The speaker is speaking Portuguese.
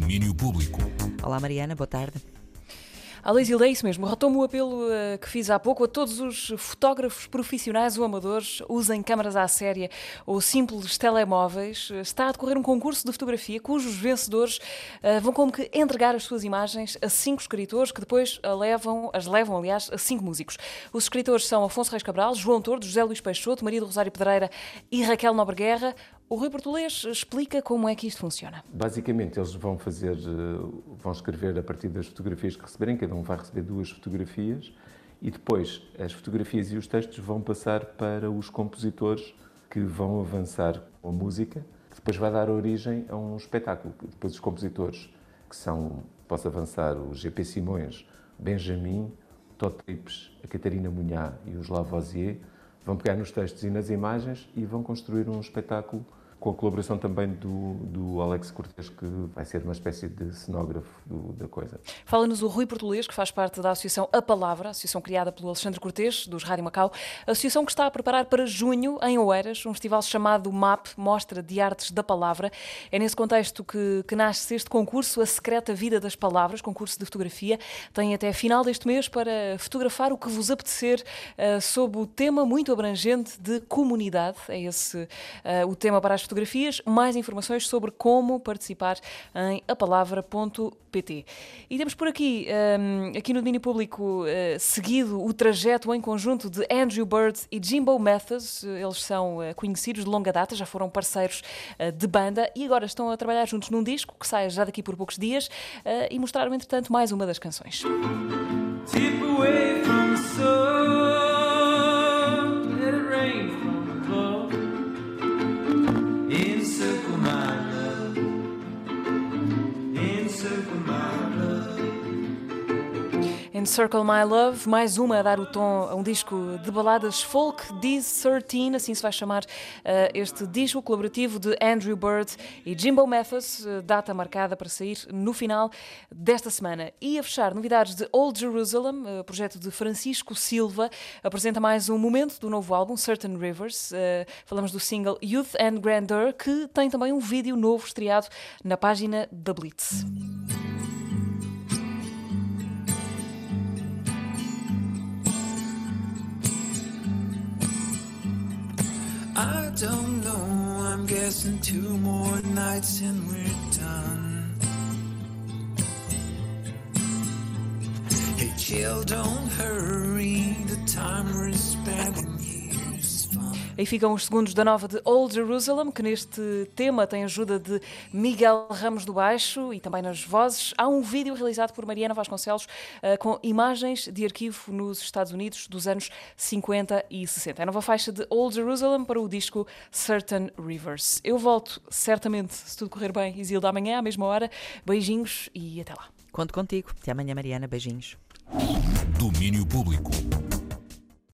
Domínio público. Olá Mariana, boa tarde. Alô Isilda, é isso mesmo. Retomo o apelo que fiz há pouco a todos os fotógrafos profissionais ou amadores, usem câmaras à séria ou simples telemóveis. Está a decorrer um concurso de fotografia cujos vencedores vão como que entregar as suas imagens a 5 escritores que depois as levam, aliás, a 5 músicos. Os escritores são Afonso Reis Cabral, João Tordo, José Luís Peixoto, Maria do Rosário Pedreira e Raquel Nobreguerra. O Rui Portolês explica como é que isto funciona. Basicamente, eles vão escrever a partir das fotografias que receberem, cada um vai receber 2 fotografias, e depois as fotografias e os textos vão passar para os compositores que vão avançar com a música, que depois vai dar origem a um espetáculo. Depois os compositores, que são, posso avançar, o G.P. Simões, Benjamin, Todd Trips, a Catarina Munhá e os Lavoisier, vão pegar nos textos e nas imagens e vão construir um espetáculo com a colaboração também do Alex Cortês, que vai ser uma espécie de cenógrafo da coisa. Fala-nos o Rui Portolês, que faz parte da Associação A Palavra, associação criada pelo Alexandre Cortês, dos Rádio Macau, associação que está a preparar para junho, em Oeiras, um festival chamado MAP, Mostra de Artes da Palavra. É nesse contexto que nasce este concurso, A Secreta Vida das Palavras, concurso de fotografia. Tem até a final deste mês para fotografar o que vos apetecer, sob o tema muito abrangente de comunidade. É esse o tema para as fotografias. Mais informações sobre como participar em apalavra.pt. E temos por aqui no domínio público, seguido o trajeto em conjunto de Andrew Bird e Jimbo Mathus. Eles são conhecidos de longa data, já foram parceiros de banda e agora estão a trabalhar juntos num disco que sai já daqui por poucos dias e mostraram, entretanto, mais uma das canções. Tip away from the sun, let it rain from above. Encircle my love, encircle my love. Encircle My Love, mais uma a dar o tom a um disco de baladas folk, These 13, assim se vai chamar este disco colaborativo de Andrew Bird e Jimbo Mathus, data marcada para sair no final desta semana. E a fechar, novidades de Old Jerusalem, projeto de Francisco Silva, apresenta mais um momento do novo álbum, Certain Rivers. Falamos do single Youth and Grandeur, que tem também um vídeo novo estreado na página da Blitz. I don't know, I'm guessing 2 more nights and we're done. Hey chill, don't hurry, the time we're spending here is fun. Aí ficam os segundos da nova de Old Jerusalem, que neste tema tem ajuda de Miguel Ramos do baixo e também nas vozes. Há um vídeo realizado por Mariana Vasconcelos com imagens de arquivo nos Estados Unidos dos anos 50 e 60. É a nova faixa de Old Jerusalem para o disco Certain Rivers. Eu volto certamente, se tudo correr bem, Isilda, amanhã à mesma hora. Beijinhos e até lá. Conto contigo. Até amanhã, Mariana. Beijinhos. Domínio público.